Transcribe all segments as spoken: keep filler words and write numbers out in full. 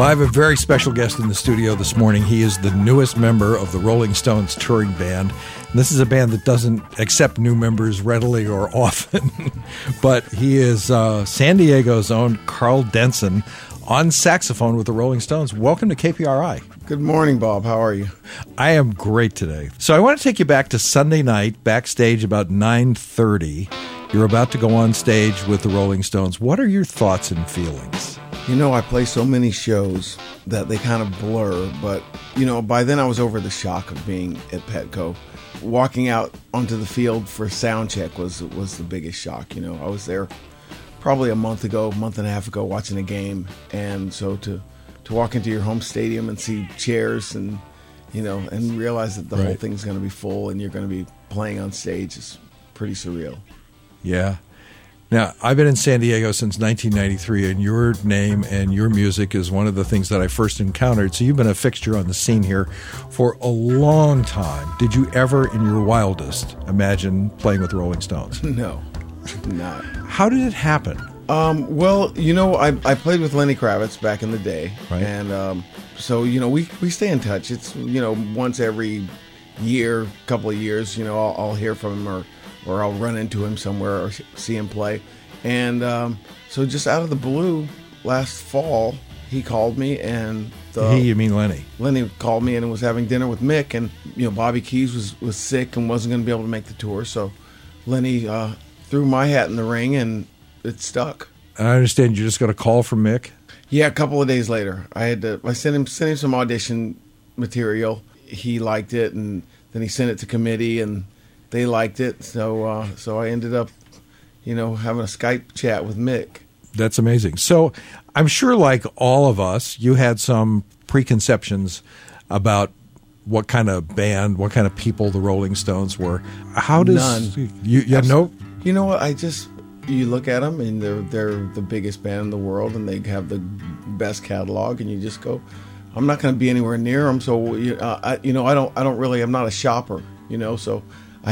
Well, I have a very special guest in the studio this morning. He is the newest member of the Rolling Stones touring band. And this is a band that doesn't accept new members readily or often. But he is uh, San Diego's own Karl Denson on saxophone with the Rolling Stones. Welcome to K P R I. Good morning, Bob. How are you? I am great today. So I want to take you back to Sunday night, backstage about nine thirty. You're about to go on stage with the Rolling Stones. What are your thoughts and feelings? You know, I play so many shows that they kind of blur, but, you know, by then I was over the shock of being at Petco. Walking out onto the field for sound check was was the biggest shock. You know, I was there probably a month ago, a month and a half ago, watching a game, and so to to walk into your home stadium and see chairs and, you know, and realize that the Right. whole thing's going to be full and you're going to be playing on stage is pretty surreal. Yeah. Now, I've been in San Diego since nineteen ninety-three, and your name and your music is one of the things that I first encountered. So you've been a fixture on the scene here for a long time. Did you ever, in your wildest, imagine playing with the Rolling Stones? No, not. How did it happen? Um, well, you know, I, I played with Lenny Kravitz back in the day, Right. and um, so, you know, we, we stay in touch. It's, you know, once every year, couple of years, you know, I'll, I'll hear from him or, or I'll run into him somewhere or see him play. And um, so just out of the blue, last fall, he called me and the, He, you mean Lenny? Lenny called me and was having dinner with Mick, and, you know, Bobby Keys was, was sick and wasn't going to be able to make the tour, so Lenny uh, threw my hat in the ring and it stuck. And I understand you just got a call from Mick? Yeah, a couple of days later, I had to. I sent him sent him some audition material. He liked it, and then he sent it to committee, and they liked it. So, uh, so I ended up, you know, having a Skype chat with Mick. That's amazing. So I'm sure, like all of us, you had some preconceptions about what kind of band, what kind of people the Rolling Stones were. How does None. you? You have no. You know what? I just you look at them, and they're they're the biggest band in the world, and they have the best catalog, and you just go, I'm not going to be anywhere near them. So, uh, I, you know, I don't I don't really. I'm not a shopper, you know, so.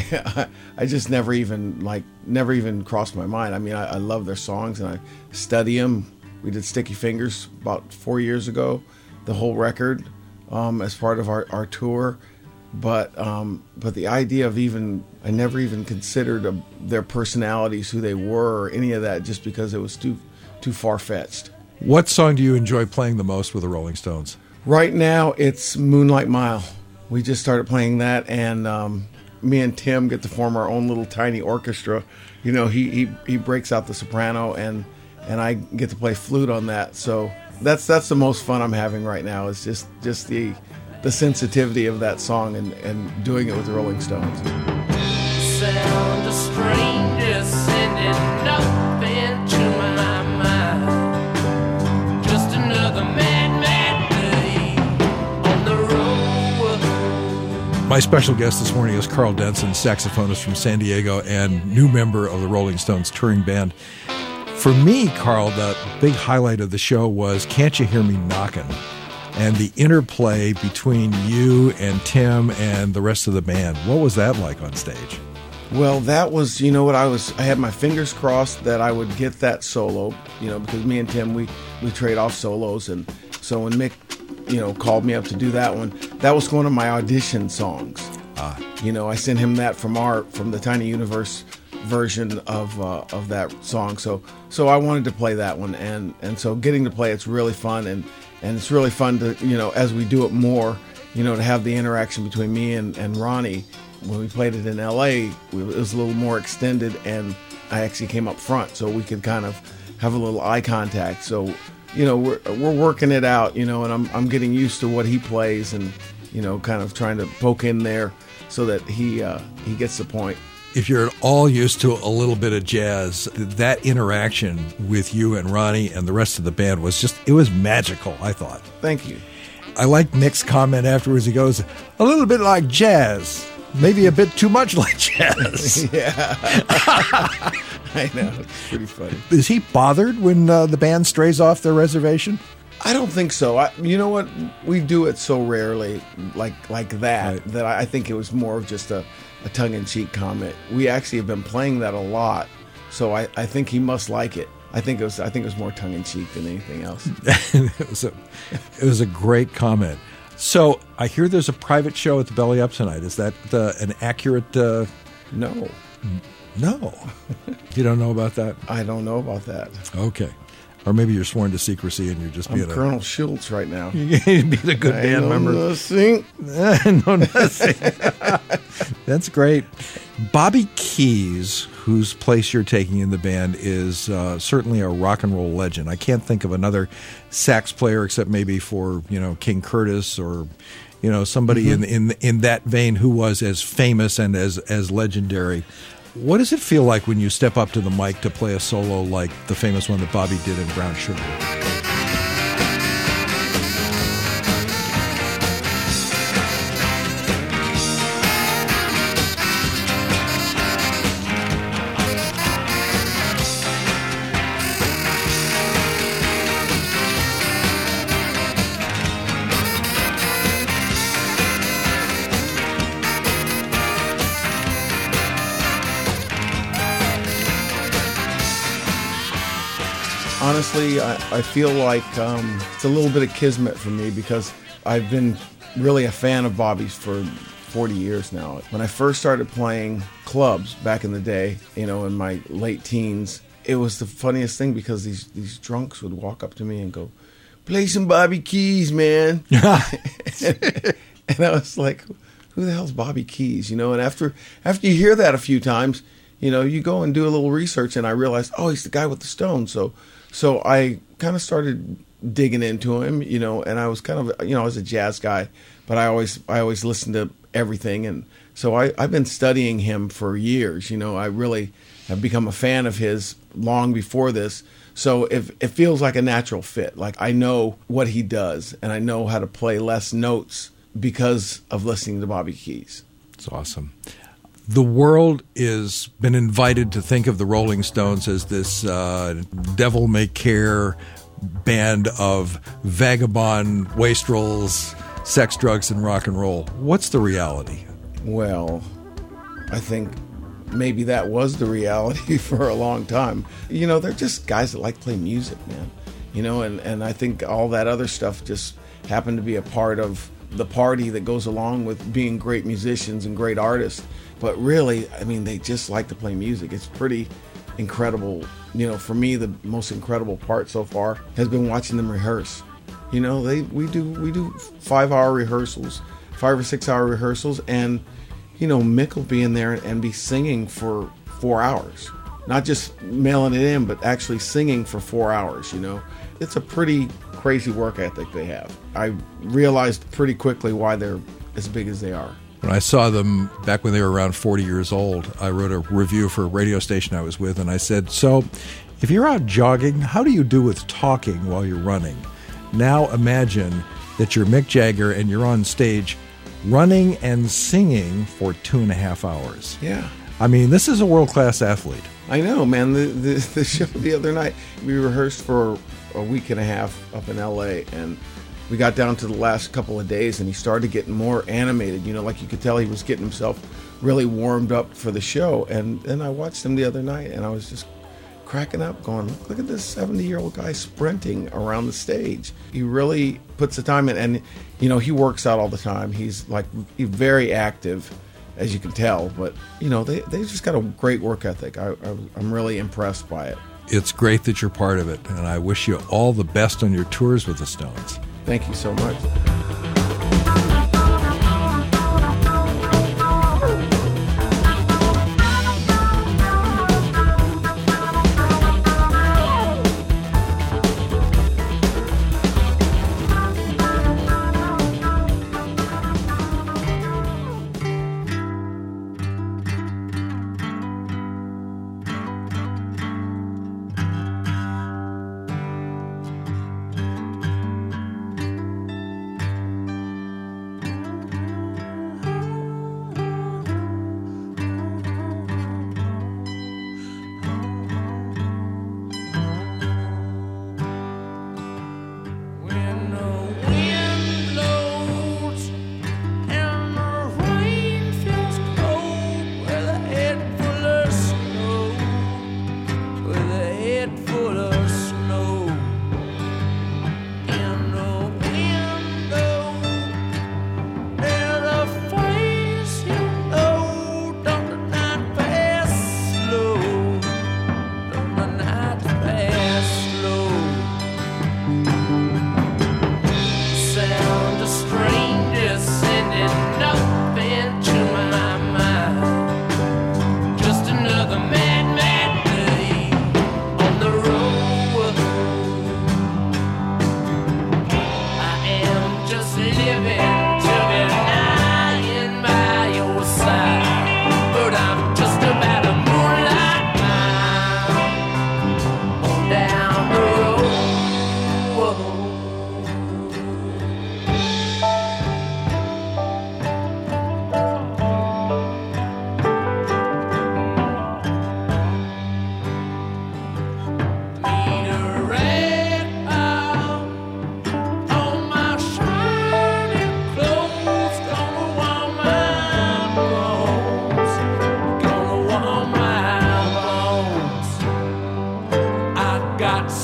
I, I just never even like never even crossed my mind. I mean, I, I love their songs and I study them. We did Sticky Fingers about four years ago, the whole record um, as part of our, our tour. But um, but the idea of even I never even considered a, their personalities, who they were, or any of that, just because it was too too far fetched. What song do you enjoy playing the most with the Rolling Stones? Right now, it's Moonlight Mile. We just started playing that, and um, me and Tim get to form our own little tiny orchestra. You know, he, he, he breaks out the soprano, and and I get to play flute on that. So that's that's the most fun I'm having right now. Is just just the the sensitivity of that song and, and doing it with the Rolling Stones. Sound of strangers sending nothing to my mind. Just another mad, mad day on the road. My special guest this morning is Karl Denson, saxophonist from San Diego and new member of the Rolling Stones touring band. For me, Karl, the big highlight of the show was Can't You Hear Me Knockin'? And the interplay between you and Tim and the rest of the band. What was that like on stage? Well, that was, you know what, I was, I had my fingers crossed that I would get that solo, you know, because me and Tim, we, we trade off solos. And so when Mick, you know, called me up to do that one, that was one of my audition songs. Ah. You know, I sent him that from our, from the Tiny Universe version of uh, of that song. So so I wanted to play that one. And, and so getting to play it's really fun. And, and it's really fun to, you know, as we do it more, you know, to have the interaction between me and, and Ronnie. When we played it in L A, it was a little more extended, and I actually came up front so we could kind of have a little eye contact. So, you know, we're we're working it out, you know, and I'm I'm getting used to what he plays, and you know, kind of trying to poke in there so that he uh, he gets the point. If you're at all used to a little bit of jazz, that interaction with you and Ronnie and the rest of the band was just, it was magical, I thought. Thank you. I liked Mick's comment afterwards. He goes, a little bit like jazz. Maybe a bit too much like jazz. Yeah. I know. It's pretty funny. Is he bothered when uh, the band strays off their reservation? I don't think so. I, you know what? We do it so rarely like like that, Right. that I think it was more of just a, a tongue-in-cheek comment. We actually have been playing that a lot, so I, I think he must like it. I think it was I think it was more tongue in cheek than anything else. it was a it was a great comment. So I hear there's a private show at the Belly Up tonight. Is that uh, an accurate? Uh, No, no, you don't know about that. I don't know about that. Okay, or maybe you're sworn to secrecy and you're just I'm being Colonel Schultz right now. a being a good I band know member. nothing. no, nothing. That's great. Bobby Keys, whose place you're taking in the band, is uh, certainly a rock and roll legend. I can't think of another sax player except maybe for, you know, King Curtis or, you know, somebody Mm-hmm. in in in that vein who was as famous and as as legendary. What does it feel like when you step up to the mic to play a solo like the famous one that Bobby did in Brown Sugar? Honestly, I, I feel like um, it's a little bit of kismet for me because I've been really a fan of Bobby's for forty years now. When I first started playing clubs back in the day, you know, in my late teens, it was the funniest thing because these, these drunks would walk up to me and go, "Play some Bobby Keys, man." and, and I was like, who the hell's Bobby Keys? You know, and after after you hear that a few times, you know, you go and do a little research, and I realized, oh, he's the guy with the Stones. So, so I kind of started digging into him, you know, and I was kind of, you know, I was a jazz guy, but I always, I always listened to everything, and so I, I've been studying him for years. You know, I really have become a fan of his long before this. So if it feels like a natural fit, like I know what he does, and I know how to play less notes because of listening to Bobby Keys. It's awesome. The world has been invited to think of the Rolling Stones as this uh, devil-may-care band of vagabond wastrels, sex, drugs, and rock and roll. What's the reality? Well, I think maybe that was the reality for a long time. You know, they're just guys that like to play music, man. You know, and, and I think all that other stuff just happened to be a part of the party that goes along with being great musicians and great artists. But really, I mean, they just like to play music. It's pretty incredible. You know, for me, the most incredible part so far has been watching them rehearse. You know, they we do we do five-hour rehearsals, five or six-hour rehearsals, and you know, Mick will be in there and be singing for four hours, not just mailing it in, but actually singing for four hours. You know, it's a pretty crazy work ethic they have. I realized pretty quickly why they're as big as they are. When I saw them back when they were around forty years old, I wrote a review for a radio station I was with, and I said, so if you're out jogging, how do you do with talking while you're running? Now imagine that you're Mick Jagger and you're on stage running and singing for two and a half hours. Yeah. I mean, this is a world-class athlete. I know, man. The, the the show the other night, we rehearsed for a week and a half up in L A, and we got down to the last couple of days, and he started getting more animated. You know, like you could tell he was getting himself really warmed up for the show. And then I watched him the other night, and I was just cracking up, going, look, look at this seventy-year-old guy sprinting around the stage. He really puts the time in, and, you know, he works out all the time. He's, like, he's very active, as you can tell. But, you know, they, they just got a great work ethic. I, I, I'm really impressed by it. It's great that you're part of it, and I wish you all the best on your tours with the Stones. Thank you so much.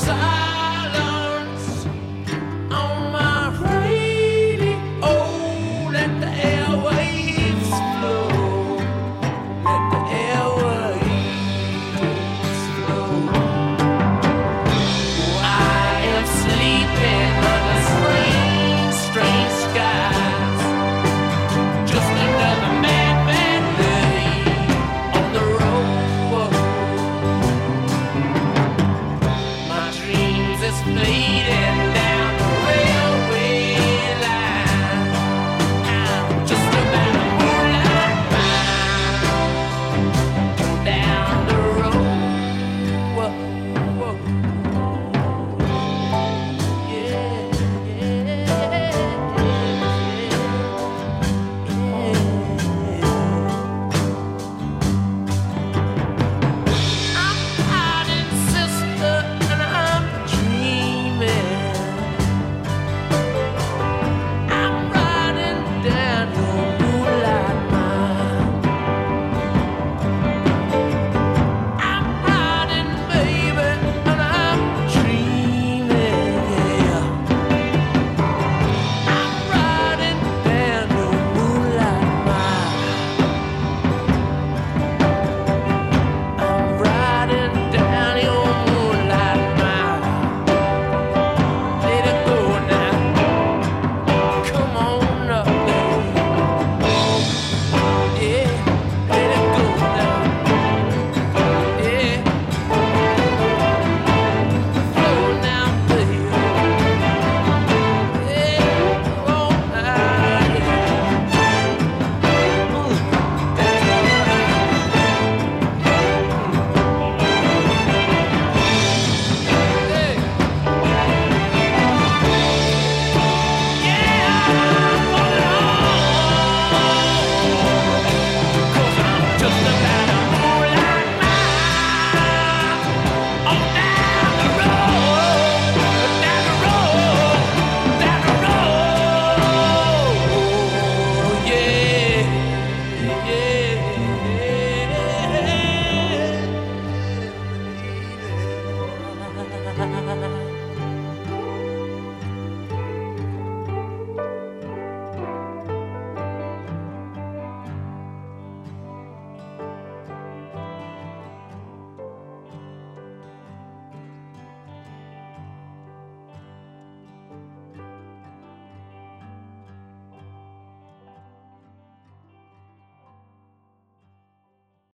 silence on my radio. Let the airwaves flow. Let the airwaves flow. I am sleeping under strange, strange skies. Just another mad, mad day on the road. My dreams is fading.